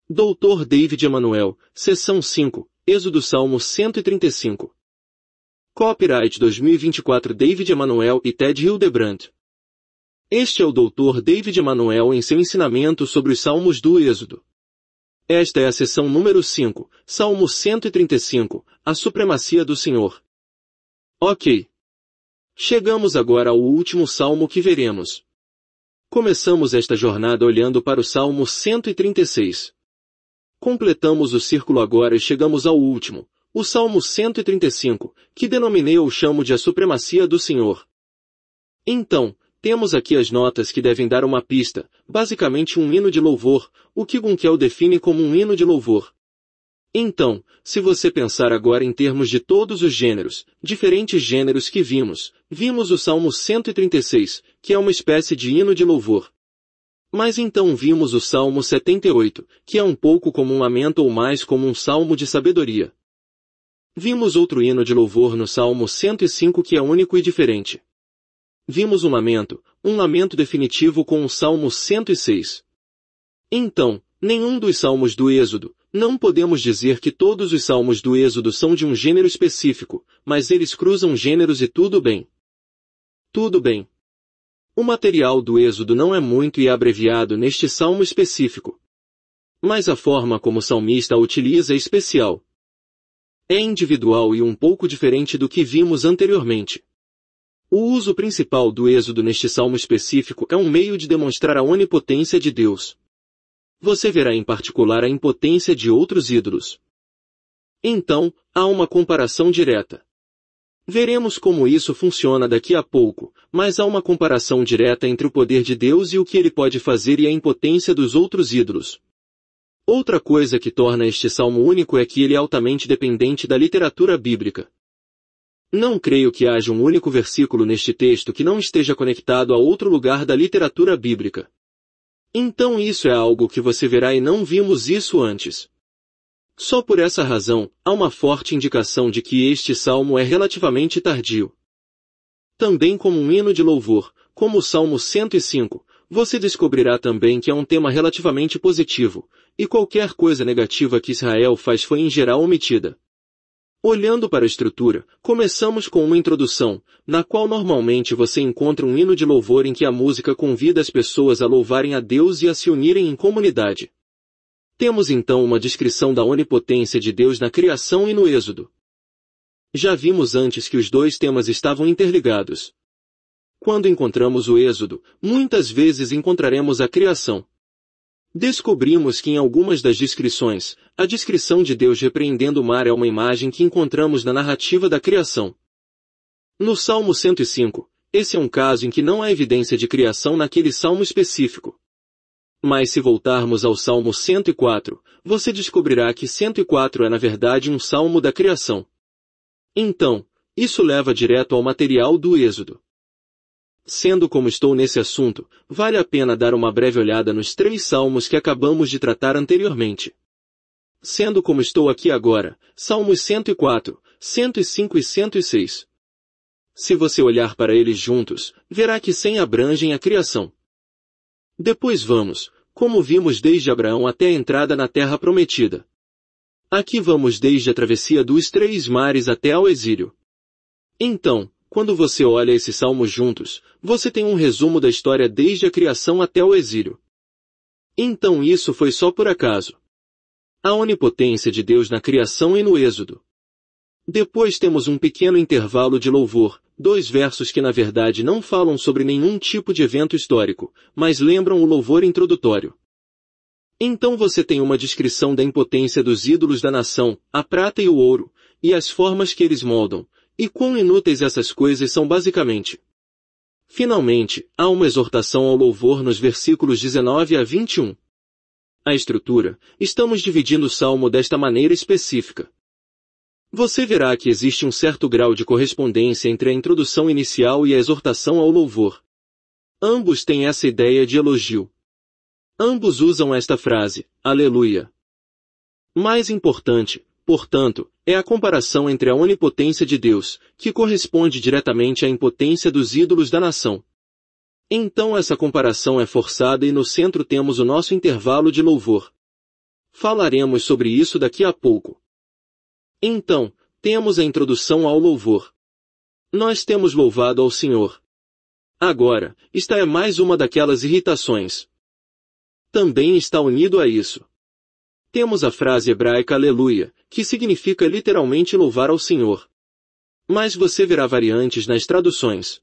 Dr. David Emanuel, Seção 5, Êxodo Salmo 135. Copyright 2024 David Emanuel e Ted Hildebrandt. Este é o Dr. David Emanuel em seu ensinamento sobre os Salmos do Êxodo. Esta é a seção número 5, Salmo 135, a supremacia do Senhor. Ok. Chegamos agora ao último salmo que veremos. Começamos esta jornada olhando para o Salmo 136. Completamos o círculo agora e chegamos ao último, o Salmo 135, que denominei ou chamo de a supremacia do Senhor. Então, temos aqui as notas que devem dar uma pista, basicamente um hino de louvor, o que Gunkel define como um hino de louvor. Então, se você pensar agora em termos de todos os gêneros, diferentes gêneros que vimos o Salmo 136, que é uma espécie de hino de louvor. Mas então vimos o Salmo 78, que é um pouco como um lamento ou mais como um salmo de sabedoria. Vimos outro hino de louvor no Salmo 105 que é único e diferente. Vimos um lamento definitivo com o Salmo 106. Então, nenhum dos salmos do Êxodo, não podemos dizer que todos os salmos do Êxodo são de um gênero específico, mas eles cruzam gêneros e tudo bem. Tudo bem. O material do Êxodo não é muito e é abreviado neste salmo específico. Mas a forma como o salmista a utiliza é especial. É individual e um pouco diferente do que vimos anteriormente. O uso principal do Êxodo neste salmo específico é um meio de demonstrar a onipotência de Deus. Você verá em particular a impotência de outros ídolos. Então, há uma comparação direta. Veremos como isso funciona daqui a pouco, mas há uma comparação direta entre o poder de Deus e o que ele pode fazer e a impotência dos outros ídolos. Outra coisa que torna este salmo único é que ele é altamente dependente da literatura bíblica. Não creio que haja um único versículo neste texto que não esteja conectado a outro lugar da literatura bíblica. Então isso é algo que você verá e não vimos isso antes. Só por essa razão, há uma forte indicação de que este salmo é relativamente tardio. Também como um hino de louvor, como o Salmo 105, você descobrirá também que é um tema relativamente positivo, e qualquer coisa negativa que Israel faz foi em geral omitida. Olhando para a estrutura, começamos com uma introdução, na qual normalmente você encontra um hino de louvor em que a música convida as pessoas a louvarem a Deus e a se unirem em comunidade. Temos então uma descrição da onipotência de Deus na criação e no Êxodo. Já vimos antes que os dois temas estavam interligados. Quando encontramos o Êxodo, muitas vezes encontraremos a criação. Descobrimos que em algumas das descrições, a descrição de Deus repreendendo o mar é uma imagem que encontramos na narrativa da criação. No Salmo 105, esse é um caso em que não há evidência de criação naquele salmo específico. Mas se voltarmos ao Salmo 104, você descobrirá que 104 é na verdade um salmo da criação. Então, isso leva direto ao material do Êxodo. Sendo como estou nesse assunto, vale a pena dar uma breve olhada nos 3 salmos que acabamos de tratar anteriormente. Sendo como estou aqui agora, Salmos 104, 105 e 106. Se você olhar para eles juntos, verá que 100 abrangem a criação. Depois vamos, como vimos desde Abraão até a entrada na terra prometida. Aqui vamos desde a travessia dos 3 mares até ao exílio. Então, quando você olha esses salmos juntos, você tem um resumo da história desde a criação até o exílio. Então isso foi só por acaso. A onipotência de Deus na criação e no Êxodo. Depois temos um pequeno intervalo de louvor, 2 versos que na verdade não falam sobre nenhum tipo de evento histórico, mas lembram o louvor introdutório. Então você tem uma descrição da impotência dos ídolos da nação, a prata e o ouro, e as formas que eles moldam, e quão inúteis essas coisas são basicamente. Finalmente, há uma exortação ao louvor nos versículos 19 a 21. A estrutura, estamos dividindo o salmo desta maneira específica. Você verá que existe um certo grau de correspondência entre a introdução inicial e a exortação ao louvor. Ambos têm essa ideia de elogio. Ambos usam esta frase, aleluia. Mais importante, portanto, é a comparação entre a onipotência de Deus, que corresponde diretamente à impotência dos ídolos da nação. Então essa comparação é forçada e no centro temos o nosso intervalo de louvor. Falaremos sobre isso daqui a pouco. Então, temos a introdução ao louvor. Nós temos louvado ao Senhor. Agora, esta é mais uma daquelas irritações. Também está unido a isso. Temos a frase hebraica aleluia, que significa literalmente louvar ao Senhor. Mas você verá variantes nas traduções.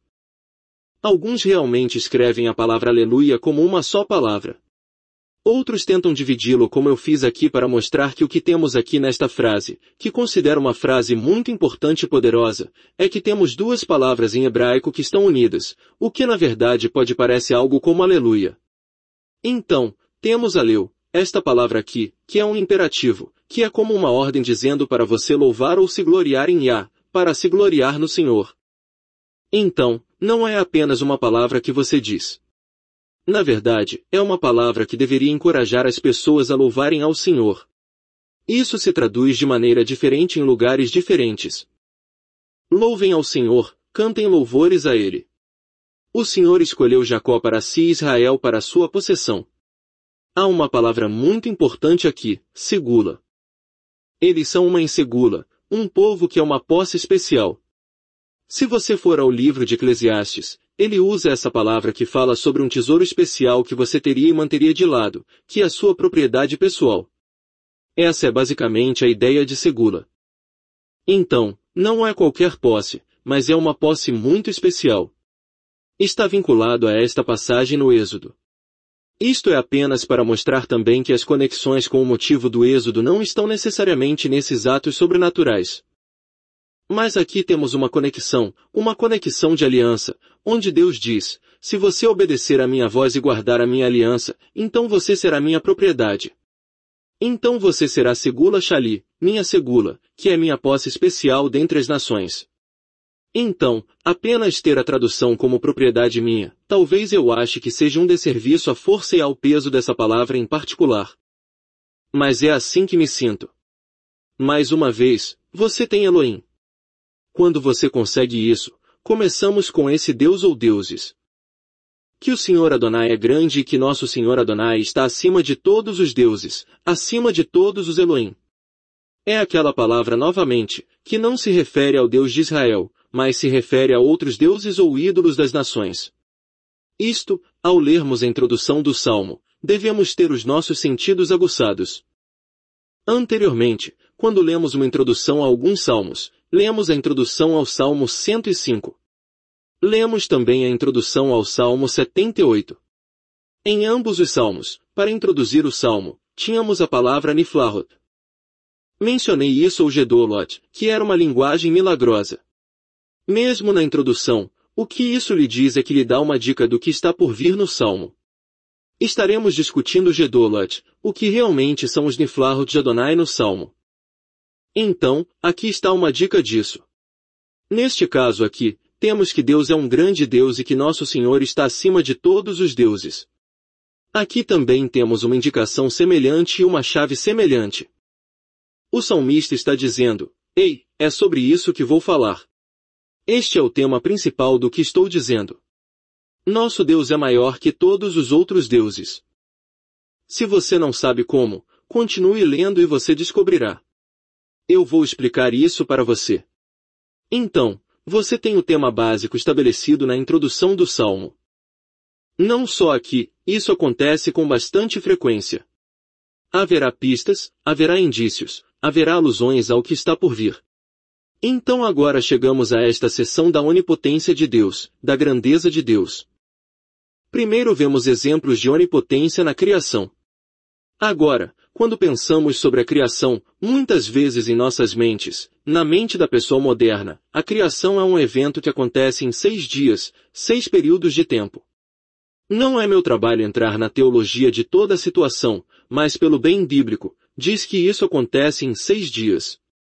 Alguns realmente escrevem a palavra aleluia como uma só palavra. Outros tentam dividi-lo como eu fiz aqui para mostrar que o que temos aqui nesta frase, que considero uma frase muito importante e poderosa, é que temos duas palavras em hebraico que estão unidas, o que na verdade pode parecer algo como aleluia. Então, temos aleu, esta palavra aqui, que é um imperativo, que é como uma ordem dizendo para você louvar ou se gloriar em Yah, para se gloriar no Senhor. Então, não é apenas uma palavra que você diz. Na verdade, é uma palavra que deveria encorajar as pessoas a louvarem ao Senhor. Isso se traduz de maneira diferente em lugares diferentes. Louvem ao Senhor, cantem louvores a Ele. O Senhor escolheu Jacó para si e Israel para sua possessão. Há uma palavra muito importante aqui, segula. Eles são uma insegula, um povo que é uma posse especial. Se você for ao livro de Eclesiastes, ele usa essa palavra que fala sobre um tesouro especial que você teria e manteria de lado, que é a sua propriedade pessoal. Essa é basicamente a ideia de segula. Então, não é qualquer posse, mas é uma posse muito especial. Está vinculado a esta passagem no Êxodo. Isto é apenas para mostrar também que as conexões com o motivo do Êxodo não estão necessariamente nesses atos sobrenaturais. Mas aqui temos uma conexão de aliança, onde Deus diz, se você obedecer a minha voz e guardar a minha aliança, então você será minha propriedade. Então você será segula Shali, minha segula, que é minha posse especial dentre as nações. Então, apenas ter a tradução como propriedade minha, talvez eu ache que seja um desserviço à força e ao peso dessa palavra em particular. Mas é assim que me sinto. Mais uma vez, você tem Elohim. Quando você consegue isso, começamos com esse Deus ou deuses. Que o Senhor Adonai é grande e que nosso Senhor Adonai está acima de todos os deuses, acima de todos os Elohim. É aquela palavra novamente, que não se refere ao Deus de Israel, mas se refere a outros deuses ou ídolos das nações. Isto, ao lermos a introdução do Salmo, devemos ter os nossos sentidos aguçados. Anteriormente, quando lemos uma introdução a alguns salmos, lemos a introdução ao Salmo 105. Lemos também a introdução ao Salmo 78. Em ambos os salmos, para introduzir o salmo, tínhamos a palavra Niflahot. Mencionei isso ou Gedolot, que era uma linguagem milagrosa. Mesmo na introdução, o que isso lhe diz é que lhe dá uma dica do que está por vir no salmo. Estaremos discutindo Gedolot, o que realmente são os Niflahot de Adonai no salmo. Então, aqui está uma dica disso. Neste caso aqui, temos que Deus é um grande Deus e que nosso Senhor está acima de todos os deuses. Aqui também temos uma indicação semelhante e uma chave semelhante. O salmista está dizendo, ei, é sobre isso que vou falar. Este é o tema principal do que estou dizendo. Nosso Deus é maior que todos os outros deuses. Se você não sabe como, continue lendo e você descobrirá. Eu vou explicar isso para você. Então, você tem o tema básico estabelecido na introdução do Salmo. Não só aqui, isso acontece com bastante frequência. Haverá pistas, haverá indícios, haverá alusões ao que está por vir. Então agora chegamos a esta seção da onipotência de Deus, da grandeza de Deus. Primeiro vemos exemplos de onipotência na criação. Agora, quando pensamos sobre a criação, muitas vezes em nossas mentes, na mente da pessoa moderna, a criação é um evento que acontece em 6 dias, 6 períodos de tempo. Não é meu trabalho entrar na teologia de toda a situação, mas pelo bem bíblico, diz que isso acontece em 6 dias.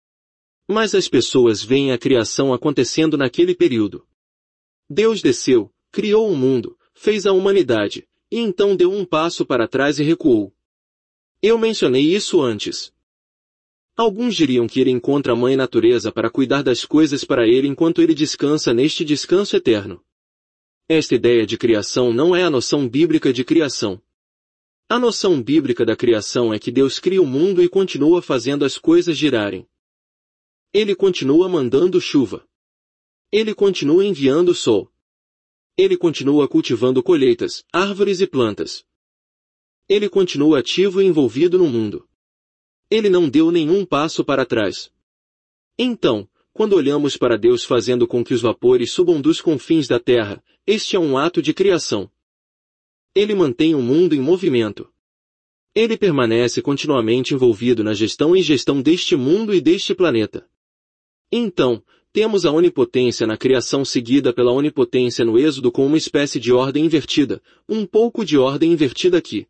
Mas as pessoas veem a criação acontecendo naquele período. Deus desceu, criou o mundo, fez a humanidade, e então deu um passo para trás e recuou. Eu mencionei isso antes. Alguns diriam que ele encontra a mãe natureza para cuidar das coisas para ele enquanto ele descansa neste descanso eterno. Esta ideia de criação não é a noção bíblica de criação. A noção bíblica da criação é que Deus cria o mundo e continua fazendo as coisas girarem. Ele continua mandando chuva. Ele continua enviando o sol. Ele continua cultivando colheitas, árvores e plantas. Ele continua ativo e envolvido no mundo. Ele não deu nenhum passo para trás. Então, quando olhamos para Deus fazendo com que os vapores subam dos confins da terra, este é um ato de criação. Ele mantém o mundo em movimento. Ele permanece continuamente envolvido na gestão e gestão deste mundo e deste planeta. Então, temos a onipotência na criação seguida pela onipotência no Êxodo com uma espécie de ordem invertida, um pouco de ordem invertida aqui.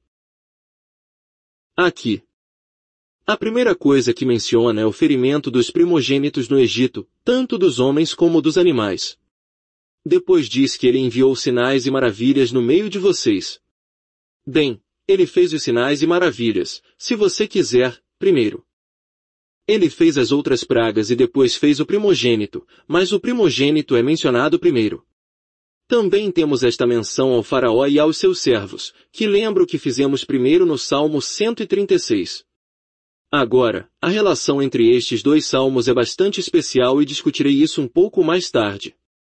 Aqui. A primeira coisa que menciona é o ferimento dos primogênitos no Egito, tanto dos homens como dos animais. Depois diz que ele enviou sinais e maravilhas no meio de vocês. Bem, ele fez os sinais e maravilhas, se você quiser, primeiro. Ele fez as outras pragas e depois fez o primogênito, mas o primogênito é mencionado primeiro. Também temos esta menção ao faraó e aos seus servos, que lembro que fizemos primeiro no Salmo 136. Agora, a relação entre estes dois salmos é bastante especial e discutirei isso um pouco mais tarde.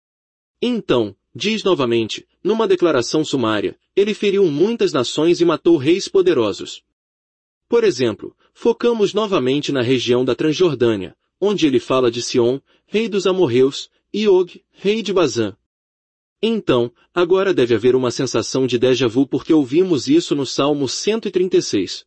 Então, diz novamente, numa declaração sumária, ele feriu muitas nações e matou reis poderosos. Por exemplo, focamos novamente na região da Transjordânia, onde ele fala de Sion, rei dos amorreus, e Og, rei de Bazã. Então, agora deve haver uma sensação de déjà vu porque ouvimos isso no Salmo 136.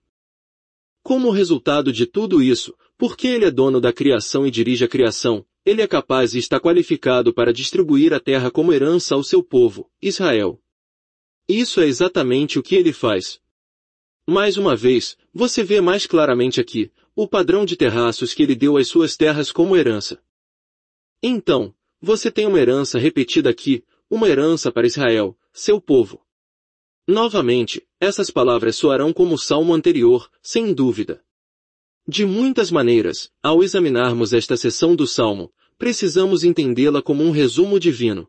Como resultado de tudo isso, porque ele é dono da criação e dirige a criação, ele é capaz e está qualificado para distribuir a terra como herança ao seu povo, Israel. Isso é exatamente o que ele faz. Mais uma vez, você vê mais claramente aqui, o padrão de terraços que ele deu às suas terras como herança. Então, você tem uma herança repetida aqui, uma herança para Israel, seu povo. Novamente, essas palavras soarão como o salmo anterior, sem dúvida. De muitas maneiras, ao examinarmos esta seção do salmo, precisamos entendê-la como um resumo divino.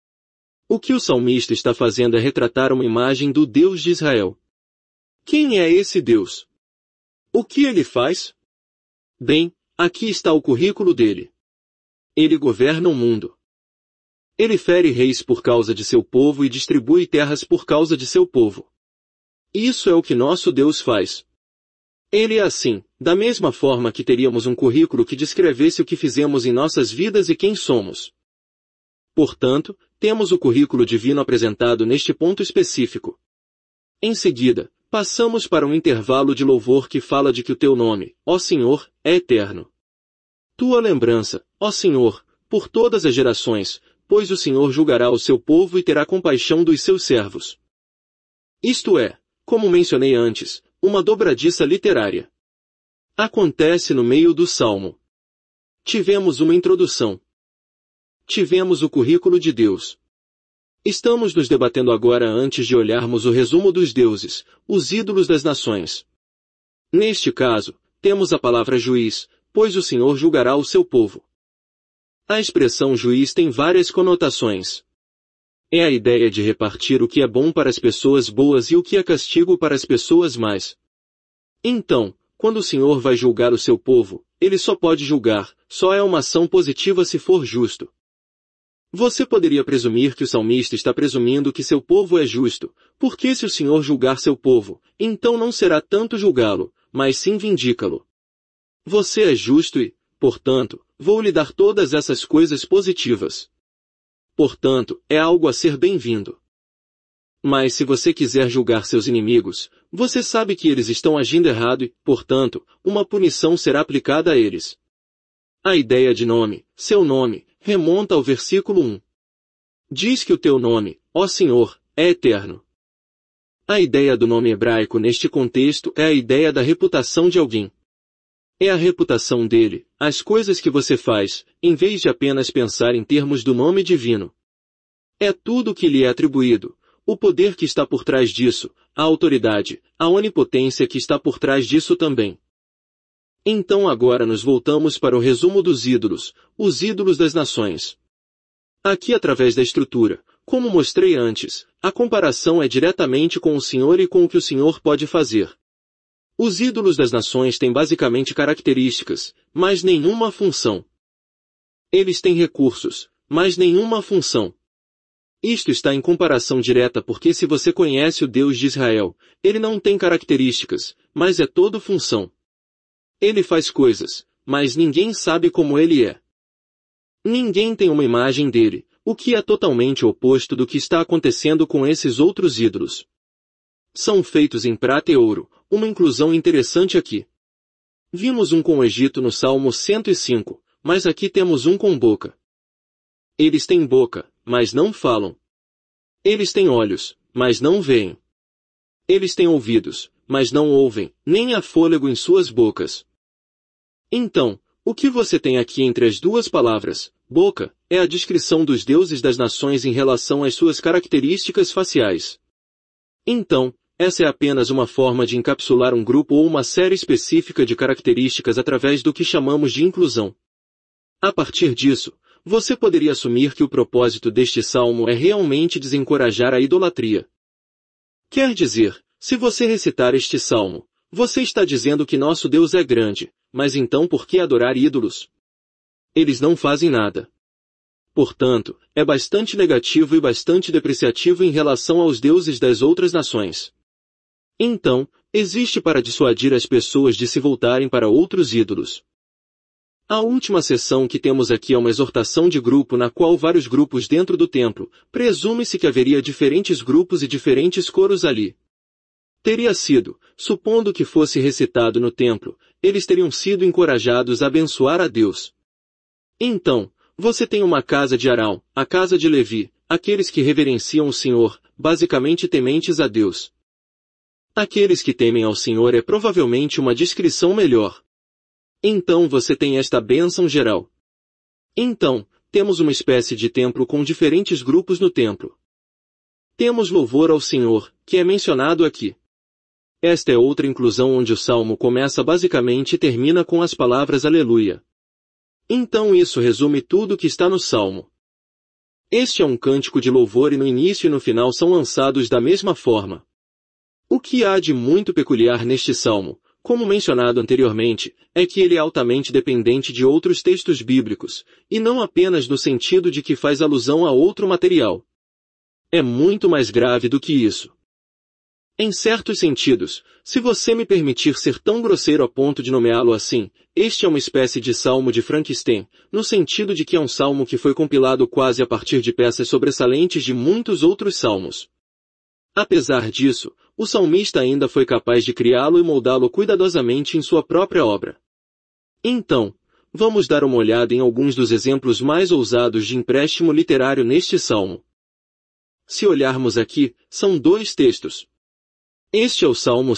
O que o salmista está fazendo é retratar uma imagem do Deus de Israel. Quem é esse Deus? O que ele faz? Bem, aqui está o currículo dele. Ele governa o mundo. Ele fere reis por causa de seu povo e distribui terras por causa de seu povo. Isso é o que nosso Deus faz. Ele é assim, da mesma forma que teríamos um currículo que descrevesse o que fizemos em nossas vidas e quem somos. Portanto, temos o currículo divino apresentado neste ponto específico. Em seguida, passamos para um intervalo de louvor que fala de que o teu nome, ó Senhor, é eterno. Tua lembrança, ó Senhor, por todas as gerações, pois o Senhor julgará o seu povo e terá compaixão dos seus servos. Isto é, como mencionei antes, uma dobradiça literária. Acontece no meio do salmo. Tivemos uma introdução. Tivemos o currículo de Deus. Estamos nos debatendo agora antes de olharmos o resumo dos deuses, os ídolos das nações. Neste caso, temos a palavra juiz, pois o Senhor julgará o seu povo. A expressão juiz tem várias conotações. É a ideia de repartir o que é bom para as pessoas boas e o que é castigo para as pessoas más. Então, quando o Senhor vai julgar o seu povo, ele só pode julgar, só é uma ação positiva se for justo. Você poderia presumir que o salmista está presumindo que seu povo é justo, porque se o Senhor julgar seu povo, então não será tanto julgá-lo, mas sim vindicá-lo. Você é justo e, portanto, vou lhe dar todas essas coisas positivas. Portanto, é algo a ser bem-vindo. Mas se você quiser julgar seus inimigos, você sabe que eles estão agindo errado e, portanto, uma punição será aplicada a eles. A ideia de nome, seu nome, remonta ao versículo 1. Diz que o teu nome, ó Senhor, é eterno. A ideia do nome hebraico neste contexto é a ideia da reputação de alguém. É a reputação dele, as coisas que você faz, em vez de apenas pensar em termos do nome divino. É tudo o que lhe é atribuído, o poder que está por trás disso, a autoridade, a onipotência que está por trás disso também. Então agora nos voltamos para o resumo dos ídolos, os ídolos das nações. Aqui através da estrutura, Como mostrei antes, a comparação é diretamente com o Senhor e com o que o Senhor pode fazer. Os ídolos das nações têm basicamente características, mas nenhuma função. Eles têm recursos, mas nenhuma função. Isto está em comparação direta porque se você conhece o Deus de Israel, ele não tem características, mas é todo função. Ele faz coisas, mas ninguém sabe como ele é. Ninguém tem uma imagem dele, o que é totalmente oposto do que está acontecendo com esses outros ídolos. São feitos em prata e ouro, uma inclusão interessante aqui. Vimos um com o Egito no Salmo 105, mas aqui temos um com boca. Eles têm boca, mas não falam. Eles têm olhos, mas não veem. Eles têm ouvidos, mas não ouvem, nem há fôlego em suas bocas. Então, o que você tem aqui entre as duas palavras, boca, é a descrição dos deuses das nações em relação às suas características faciais. Então, essa é apenas uma forma de encapsular um grupo ou uma série específica de características através do que chamamos de inclusão. A partir disso, você poderia assumir que o propósito deste salmo é realmente desencorajar a idolatria. Quer dizer, se você recitar este salmo, você está dizendo que nosso Deus é grande, mas então por que adorar ídolos? Eles não fazem nada. Portanto, é bastante negativo e bastante depreciativo em relação aos deuses das outras nações. Então, existe para dissuadir as pessoas de se voltarem para outros ídolos. A última seção que temos aqui é uma exortação de grupo na qual vários grupos dentro do templo, presume-se que haveria diferentes grupos e diferentes coros ali. Teria sido, supondo que fosse recitado no templo, eles teriam sido encorajados a abençoar a Deus. Então, você tem uma casa de Arão, a casa de Levi, aqueles que reverenciam o Senhor, basicamente tementes a Deus. Aqueles que temem ao Senhor é provavelmente uma descrição melhor. Então você tem esta bênção geral. Então, temos uma espécie de templo com diferentes grupos no templo. Temos louvor ao Senhor, que é mencionado aqui. Esta é outra inclusão onde o salmo começa basicamente e termina com as palavras Aleluia. Então isso resume tudo o que está no salmo. Este é um cântico de louvor e no início e no final são lançados da mesma forma. O que há de muito peculiar neste salmo, como mencionado anteriormente, é que ele é altamente dependente de outros textos bíblicos, e não apenas no sentido de que faz alusão a outro material. É muito mais grave do que isso. Em certos sentidos, se você me permitir ser tão grosseiro a ponto de nomeá-lo assim, este é uma espécie de salmo de Frankenstein, no sentido de que é um salmo que foi compilado quase a partir de peças sobressalentes de muitos outros salmos. Apesar disso, o salmista ainda foi capaz de criá-lo e moldá-lo cuidadosamente em sua própria obra. Então, vamos dar uma olhada em alguns dos exemplos mais ousados de empréstimo literário neste salmo. Se olharmos aqui, são dois textos. Este é o Salmo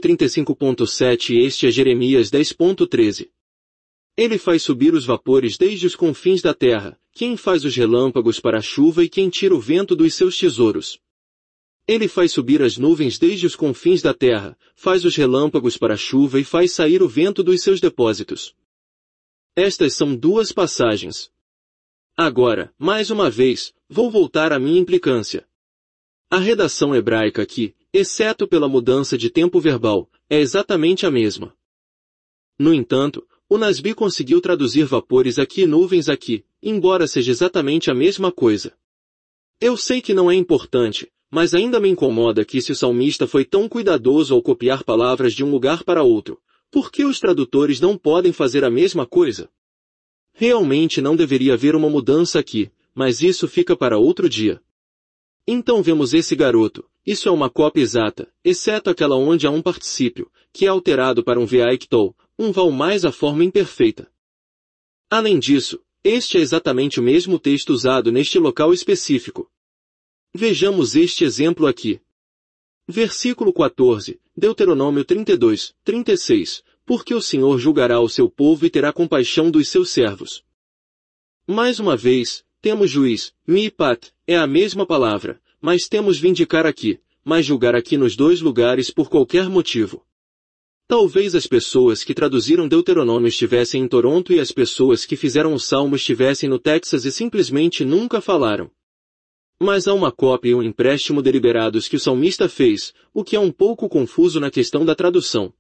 135.7 e este é Jeremias 10.13. Ele faz subir os vapores desde os confins da terra, quem faz os relâmpagos para a chuva e quem tira o vento dos seus tesouros. Ele faz subir as nuvens desde os confins da terra, faz os relâmpagos para a chuva e faz sair o vento dos seus depósitos. Estas são duas passagens. Agora, mais uma vez, vou voltar à minha implicância. A redação hebraica aqui, exceto pela mudança de tempo verbal, é exatamente a mesma. No entanto, o Nasbi conseguiu traduzir vapores aqui e nuvens aqui, embora seja exatamente a mesma coisa. Eu sei que não é importante, mas ainda me incomoda que se o salmista foi tão cuidadoso ao copiar palavras de um lugar para outro, por que os tradutores não podem fazer a mesma coisa? Realmente não deveria haver uma mudança aqui, mas isso fica para outro dia. Então vemos esse garoto, isso é uma cópia exata, exceto aquela onde há um particípio, que é alterado para um veictou, um val mais a forma imperfeita. Além disso, este é exatamente o mesmo texto usado neste local específico. Vejamos este exemplo aqui. Versículo 14, Deuteronômio 32, 36, porque o Senhor julgará o seu povo e terá compaixão dos seus servos. Mais uma vez, temos juiz, mipat, é a mesma palavra, mas temos vindicar aqui, mas julgar aqui nos dois lugares por qualquer motivo. Talvez as pessoas que traduziram Deuteronômio estivessem em Toronto e as pessoas que fizeram o Salmo estivessem no Texas e simplesmente nunca falaram. Mas há uma cópia e um empréstimo deliberados que o salmista fez, o que é um pouco confuso na questão da tradução.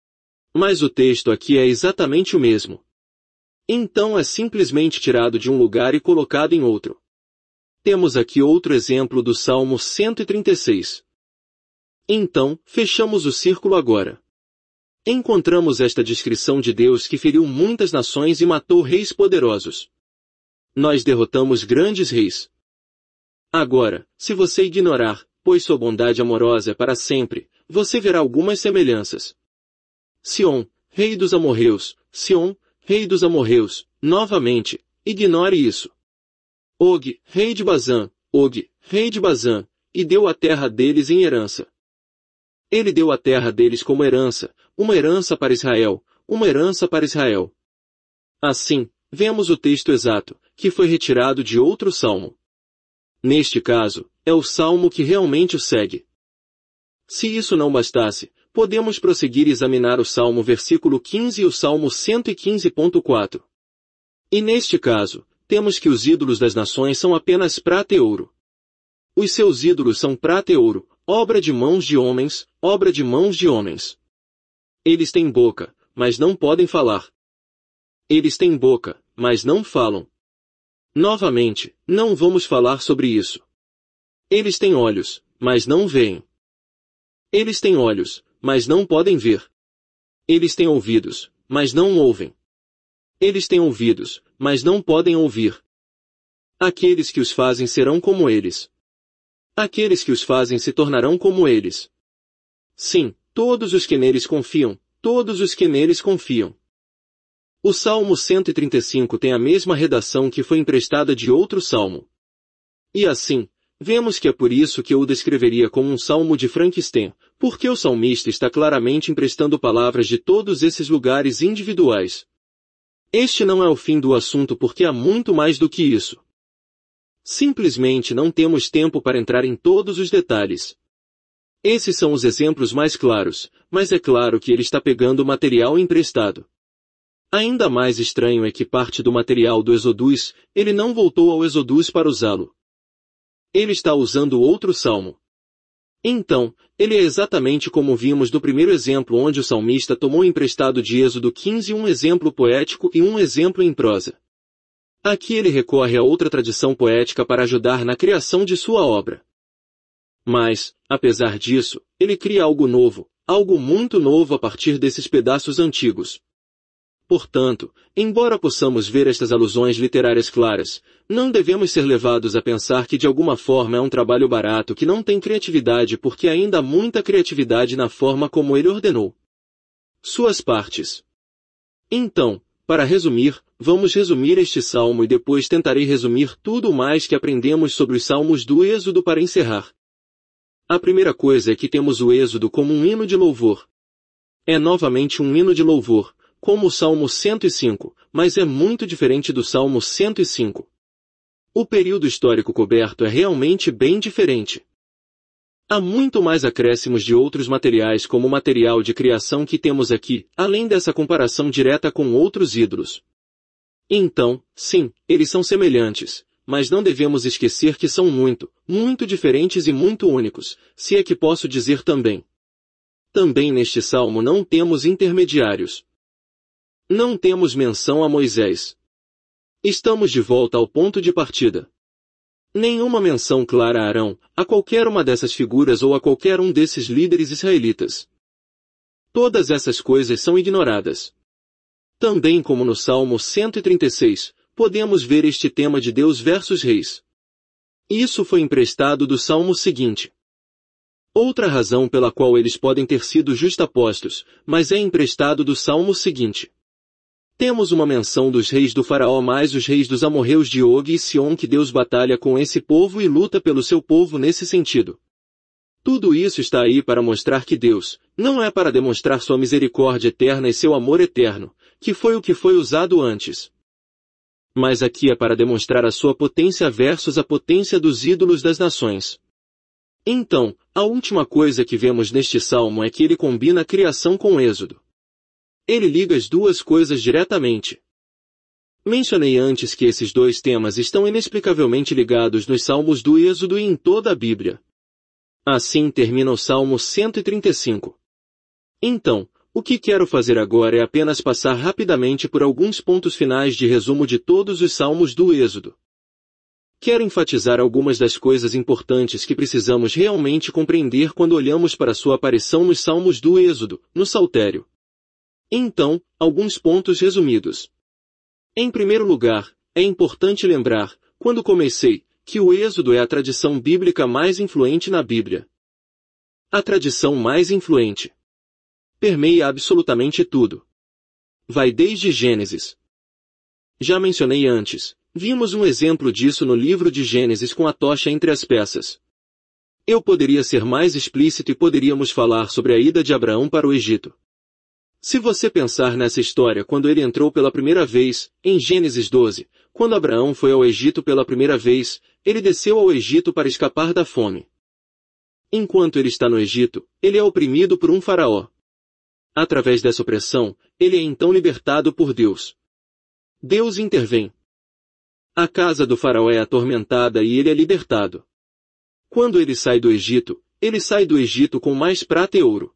Mas o texto aqui é exatamente o mesmo. Então é simplesmente tirado de um lugar e colocado em outro. Temos aqui outro exemplo do Salmo 136. Então, fechamos o círculo agora. Encontramos esta descrição de Deus que feriu muitas nações e matou reis poderosos. Nós derrotamos grandes reis. Agora, se você ignorar, pois sua bondade amorosa é para sempre, você verá algumas semelhanças. Sion, rei dos amorreus, Sion, rei dos amorreus, novamente, ignore isso. Og, rei de Bazã, Og, rei de Bazã, e deu a terra deles em herança. Ele deu a terra deles como herança, uma herança para Israel, uma herança para Israel. Assim, vemos o texto exato, que foi retirado de outro salmo. Neste caso, é o salmo que realmente o segue. Se isso não bastasse, podemos prosseguir e examinar o salmo versículo 15 e o salmo 115.4. E neste caso, temos que os ídolos das nações são apenas prata e ouro. Os seus ídolos são prata e ouro, obra de mãos de homens, obra de mãos de homens. Eles têm boca, mas não podem falar. Eles têm boca, mas não falam. Novamente, não vamos falar sobre isso. Eles têm olhos, mas não veem. Eles têm olhos, mas não podem ver. Eles têm ouvidos, mas não ouvem. Eles têm ouvidos, mas não podem ouvir. Aqueles que os fazem serão como eles. Aqueles que os fazem se tornarão como eles. Sim, todos os que neles confiam, todos os que neles confiam. O Salmo 135 tem a mesma redação que foi emprestada de outro salmo. E assim, vemos que é por isso que eu o descreveria como um salmo de Frankenstein, porque o salmista está claramente emprestando palavras de todos esses lugares individuais. Este não é o fim do assunto porque há muito mais do que isso. Simplesmente não temos tempo para entrar em todos os detalhes. Esses são os exemplos mais claros, mas é claro que ele está pegando o material emprestado. Ainda mais estranho é que parte do material do Exodus, ele não voltou ao Exodus para usá-lo. Ele está usando outro salmo. Então, ele é exatamente como vimos do primeiro exemplo onde o salmista tomou emprestado de Êxodo 15 um exemplo poético e um exemplo em prosa. Aqui ele recorre a outra tradição poética para ajudar na criação de sua obra. Mas, apesar disso, ele cria algo novo, algo muito novo a partir desses pedaços antigos. Portanto, embora possamos ver estas alusões literárias claras, não devemos ser levados a pensar que de alguma forma é um trabalho barato que não tem criatividade porque ainda há muita criatividade na forma como ele ordenou suas partes. Então, para resumir, vamos resumir este salmo e depois tentarei resumir tudo o mais que aprendemos sobre os salmos do Êxodo para encerrar. A primeira coisa é que temos o Êxodo como um hino de louvor. É novamente um hino de louvor, como o Salmo 105, mas é muito diferente do Salmo 105. O período histórico coberto é realmente bem diferente. Há muito mais acréscimos de outros materiais como o material de criação que temos aqui, além dessa comparação direta com outros ídolos. Então, sim, eles são semelhantes, mas não devemos esquecer que são muito, muito diferentes e muito únicos, se é que posso dizer também. Também neste salmo não temos intermediários. Não temos menção a Moisés. Estamos de volta ao ponto de partida. Nenhuma menção clara a Arão, a qualquer uma dessas figuras ou a qualquer um desses líderes israelitas. Todas essas coisas são ignoradas. Também como no Salmo 136, podemos ver este tema de Deus versus reis. Isso foi emprestado do salmo seguinte. Outra razão pela qual eles podem ter sido justapostos, mas é emprestado do salmo seguinte. Temos uma menção dos reis do faraó mais os reis dos amorreus de Og e Sion que Deus batalha com esse povo e luta pelo seu povo nesse sentido. Tudo isso está aí para mostrar que Deus, não é para demonstrar sua misericórdia eterna e seu amor eterno, que foi o que foi usado antes. Mas aqui é para demonstrar a sua potência versus a potência dos ídolos das nações. Então, a última coisa que vemos neste salmo é que ele combina a criação com o Êxodo. Ele liga as duas coisas diretamente. Mencionei antes que esses dois temas estão inexplicavelmente ligados nos Salmos do Êxodo e em toda a Bíblia. Assim termina o Salmo 135. Então, o que quero fazer agora é apenas passar rapidamente por alguns pontos finais de resumo de todos os Salmos do Êxodo. Quero enfatizar algumas das coisas importantes que precisamos realmente compreender quando olhamos para sua aparição nos Salmos do Êxodo, no Saltério. Então, alguns pontos resumidos. Em primeiro lugar, é importante lembrar, quando comecei, que o Êxodo é a tradição bíblica mais influente na Bíblia. A tradição mais influente. Permeia absolutamente tudo. Vai desde Gênesis. Já mencionei antes, vimos um exemplo disso no livro de Gênesis com a tocha entre as peças. Eu poderia ser mais explícito e poderíamos falar sobre a ida de Abraão para o Egito. Se você pensar nessa história quando ele entrou pela primeira vez, em Gênesis 12, quando Abraão foi ao Egito pela primeira vez, ele desceu ao Egito para escapar da fome. Enquanto ele está no Egito, ele é oprimido por um faraó. Através dessa opressão, ele é então libertado por Deus. Deus intervém. A casa do faraó é atormentada e ele é libertado. Quando ele sai do Egito com mais prata e ouro.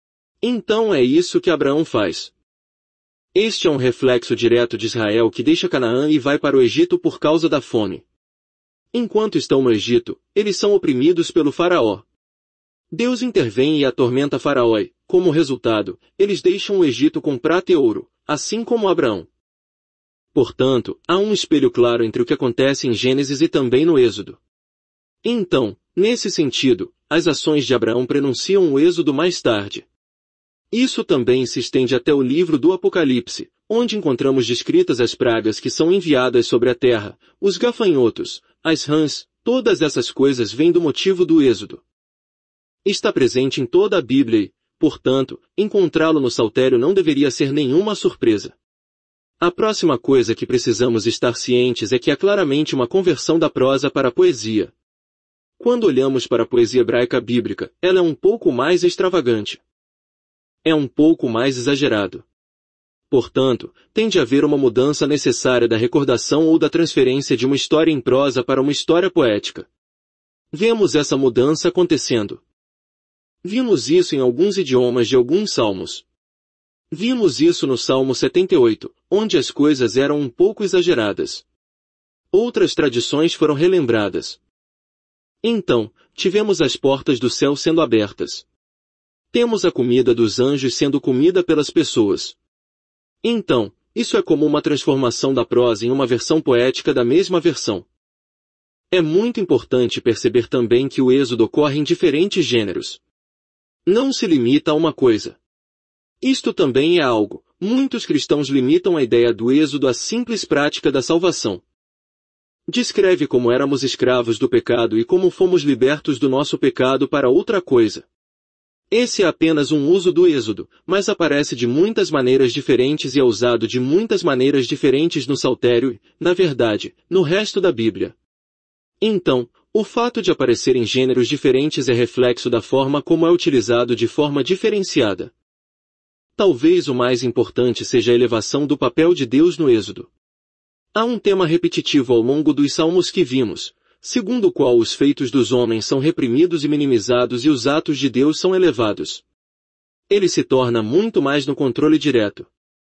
Então é isso que Abraão faz. Este é um reflexo direto de Israel que deixa Canaã e vai para o Egito por causa da fome. Enquanto estão no Egito, eles são oprimidos pelo faraó. Deus intervém e atormenta Faraó e, como resultado, eles deixam o Egito com prata e ouro, assim como Abraão. Portanto, há um espelho claro entre o que acontece em Gênesis e também no Êxodo. Então, nesse sentido, as ações de Abraão prenunciam o Êxodo mais tarde. Isso também se estende até o livro do Apocalipse, onde encontramos descritas as pragas que são enviadas sobre a terra, os gafanhotos, as rãs, todas essas coisas vêm do motivo do Êxodo. Está presente em toda a Bíblia e, portanto, encontrá-lo no Saltério não deveria ser nenhuma surpresa. A próxima coisa que precisamos estar cientes é que há claramente uma conversão da prosa para a poesia. Quando olhamos para a poesia hebraica bíblica, ela é um pouco mais extravagante. É um pouco mais exagerado. Portanto, tem de haver uma mudança necessária da recordação ou da transferência de uma história em prosa para uma história poética. Vemos essa mudança acontecendo. Vimos isso em alguns idiomas de alguns salmos. Vimos isso no Salmo 78, onde as coisas eram um pouco exageradas. Outras tradições foram relembradas. Então, tivemos as portas do céu sendo abertas. Temos a comida dos anjos sendo comida pelas pessoas. Então, isso é como uma transformação da prosa em uma versão poética da mesma versão. É muito importante perceber também que o Êxodo ocorre em diferentes gêneros. Não se limita a uma coisa. Isto também é algo. Muitos cristãos limitam a ideia do Êxodo à simples prática da salvação. Descreve como éramos escravos do pecado e como fomos libertos do nosso pecado para outra coisa. Esse é apenas um uso do Êxodo, mas aparece de muitas maneiras diferentes e é usado de muitas maneiras diferentes no Saltério e, na verdade, no resto da Bíblia. Então, o fato de aparecer em gêneros diferentes é reflexo da forma como é utilizado de forma diferenciada. Talvez o mais importante seja a elevação do papel de Deus no Êxodo. Há um tema repetitivo ao longo dos salmos que vimos, segundo o qual os feitos dos homens são reprimidos e minimizados e os atos de Deus são elevados. Ele se torna muito mais no controle direto.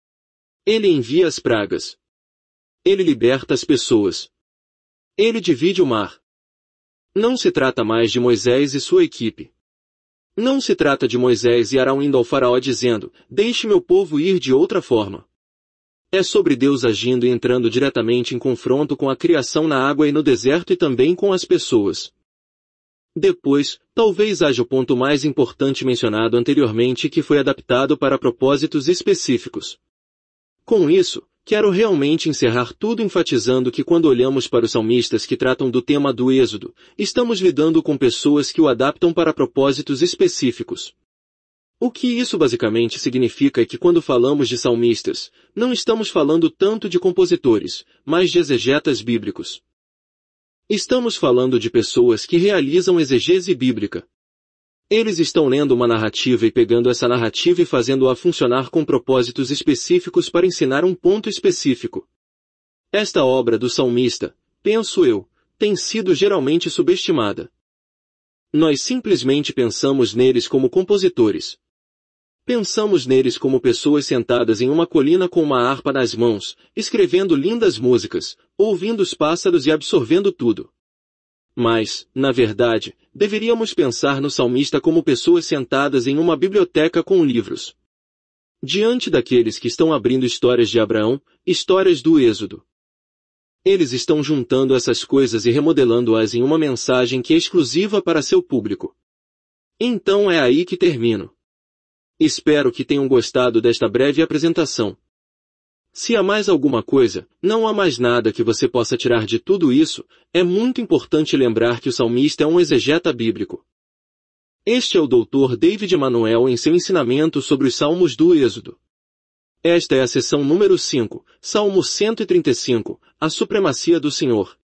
Ele envia as pragas. Ele liberta as pessoas. Ele divide o mar. Não se trata mais de Moisés e sua equipe. Não se trata de Moisés e Arão indo ao faraó dizendo, deixe meu povo ir de outra forma. É sobre Deus agindo e entrando diretamente em confronto com a criação na água e no deserto e também com as pessoas. Depois, talvez haja o ponto mais importante mencionado anteriormente que foi adaptado para propósitos específicos. Com isso, quero realmente encerrar tudo enfatizando que quando olhamos para os salmistas que tratam do tema do Êxodo, estamos lidando com pessoas que o adaptam para propósitos específicos. O que isso basicamente significa é que quando falamos de salmistas, não estamos falando tanto de compositores, mas de exegetas bíblicos. Estamos falando de pessoas que realizam exegese bíblica. Eles estão lendo uma narrativa e pegando essa narrativa e fazendo-a funcionar com propósitos específicos para ensinar um ponto específico. Esta obra do salmista, penso eu, tem sido geralmente subestimada. Nós simplesmente pensamos neles como compositores. Pensamos neles como pessoas sentadas em uma colina com uma harpa nas mãos, escrevendo lindas músicas, ouvindo os pássaros e absorvendo tudo. Mas, na verdade, deveríamos pensar no salmista como pessoas sentadas em uma biblioteca com livros. Diante daqueles que estão abrindo histórias de Abraão, histórias do Êxodo. Eles estão juntando essas coisas e remodelando-as em uma mensagem que é exclusiva para seu público. Então é aí que termino. Espero que tenham gostado desta breve apresentação. Se há mais alguma coisa, não há mais nada que você possa tirar de tudo isso, é muito importante lembrar que o salmista é um exegeta bíblico. Este é o Dr. David Emanuel em seu ensinamento sobre os Salmos do Êxodo. Esta é a seção número 5, Salmo 135, a supremacia do Senhor.